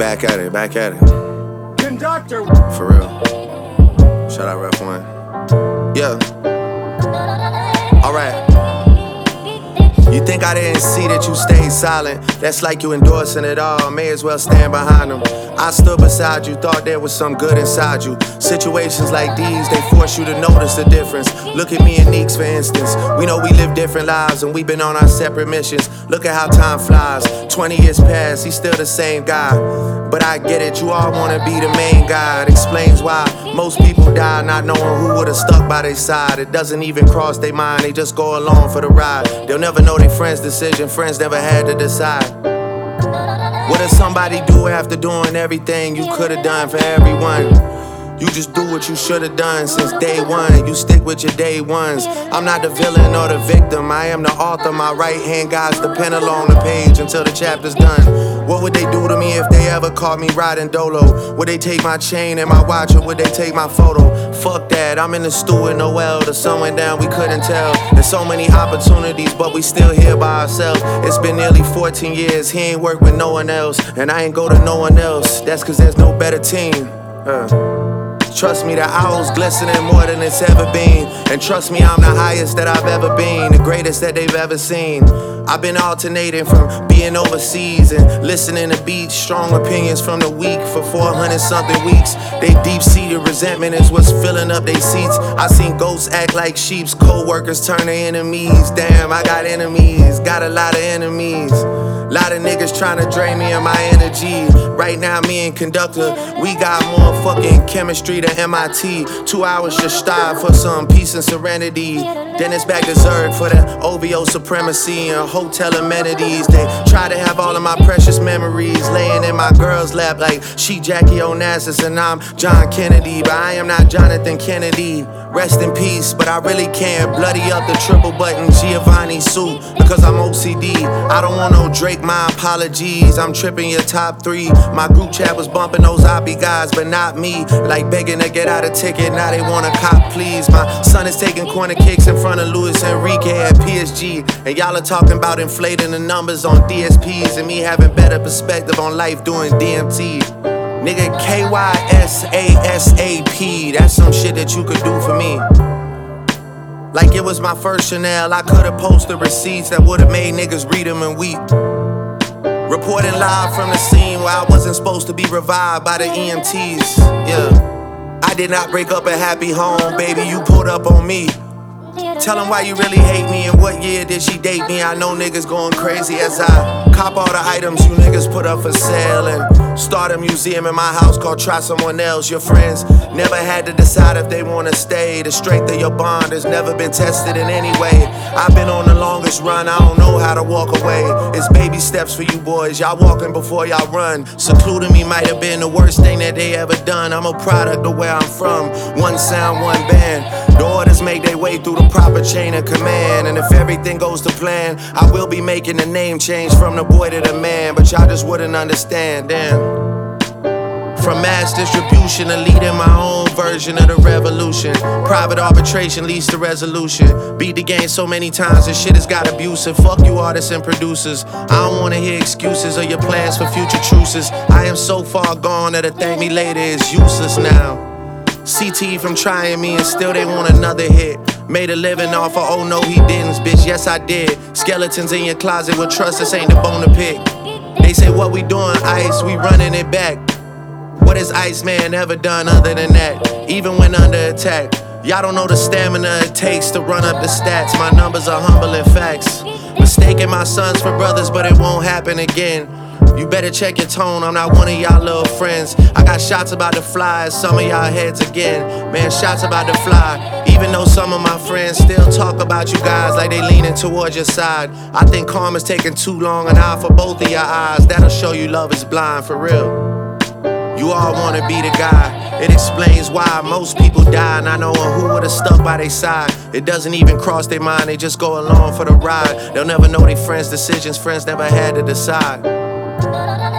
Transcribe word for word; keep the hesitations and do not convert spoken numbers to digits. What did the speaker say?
back at it, back at it. Conductor. For real. Shout out Ref One. Yeah. Alright. You think I didn't see that you stayed silent? That's like you endorsing it all, may as well stand behind them. I stood beside you, thought there was some good inside you. Situations like these, they force you to notice the difference. Look at me and Neeks, for instance. We know we live different lives and we've been on our separate missions. Look at how time flies. twenty years past, he's still the same guy. But I get it, you all wanna be the main guy. It explains why most people die not knowing who would've stuck by their side. It doesn't even cross their mind, they just go along for the ride. They'll never know their friend's decision, friends never had to decide. What does somebody do after doing everything you could've done for everyone? You just do what you should've done since day one. You stick with your day ones. I'm not the villain or the victim, I am the author. My right hand guides the pen along the page until the chapter's done. What would they do to me if they ever caught me riding dolo? Would they take my chain and my watch, or would they take my photo? Fuck that, I'm in the stew in Noel. The sun went down, we couldn't tell. There's so many opportunities, but we still here by ourselves. It's been nearly fourteen years, he ain't worked with no one else, and I ain't go to no one else. That's cause there's no better team. uh. Trust me, the owl's glistening more than it's ever been. And trust me, I'm the highest that I've ever been, the greatest that they've ever seen. I've been alternating from being overseas and listening to beats, strong opinions from the weak for four hundred something weeks. They deep-seated resentment is what's filling up their seats. I seen ghosts act like sheeps, co-workers turn to enemies. Damn, I got enemies, got a lot of enemies. Lot of niggas tryna drain me of my energy. Right now, me and Conductor, we got more fucking chemistry than M I T. Two hours just strive for some peace and serenity. Then it's back to Zerg for the O V O supremacy and hotel amenities. They try to have all of my precious memories laying in my girl's lap like she Jackie Onassis and I'm John Kennedy. But I am not Jonathan Kennedy. Rest in peace, but I really can't bloody up the triple button Giovanni suit because I'm O C D. I don't want no Drake, my apologies. I'm tripping your top three. My group chat was bumping those Oppie guys, but not me. Like begging to get out a ticket, now they want a cop, please. My son is taking corner kicks in front of Luis Enrique at P S G. And y'all are talking about inflating the numbers on D S Ps and me having better perspective on life doing D M T. Nigga, K Y S A S A P, that's some shit that you could do for me. Like it was my first Chanel, I could've posted receipts that would've made niggas read them and weep. Reporting live from the scene where I wasn't supposed to be revived by the E M Ts, yeah. I did not break up a happy home, baby, you pulled up on me. Tell them why you really hate me and what year did she date me. I know niggas going crazy as I cop all the items you niggas put up for sale and start a museum in my house called Try Someone Else. Your friends never had to decide if they wanna stay. The strength of your bond has never been tested in any way. I've been on the longest run, I don't know how to walk away. It's baby steps for you boys, y'all walking before y'all run. Secluding me might have been the worst thing that they ever done. I'm a product of where I'm from, one sound, one band. The orders make their way through the proper chain of command. And if everything goes to plan, I will be making a name change from the boy to the man. But y'all just wouldn't understand, damn. From mass distribution to leading my own version of the revolution. Private arbitration leads to resolution. Beat the game so many times this shit has got abusive. Fuck you artists and producers, I don't wanna hear excuses or your plans for future truces. I am so far gone that a thank me later is useless now. C T from trying me and still they want another hit. Made a living off of oh no he didn't, bitch, yes I did. Skeletons in your closet with trust, this ain't the bone to pick. They say what we doing, Ice, we running it back. What has Iceman ever done other than that? Even when under attack, y'all don't know the stamina it takes to run up the stats. My numbers are humbling facts. Mistaking my sons for brothers, but it won't happen again. You better check your tone, I'm not one of y'all little friends. I got shots about to fly at some of y'all heads again. Man, shots about to fly. Even though some of my friends still talk about you guys like they leaning towards your side. I think karma's taking too long, an eye for both of your eyes. That'll show you love is blind, for real. You all wanna be the guy. It explains why most people die not knowing who would've stuck by their side. It doesn't even cross their mind, they just go along for the ride. They'll never know their friends' decisions, friends never had to decide.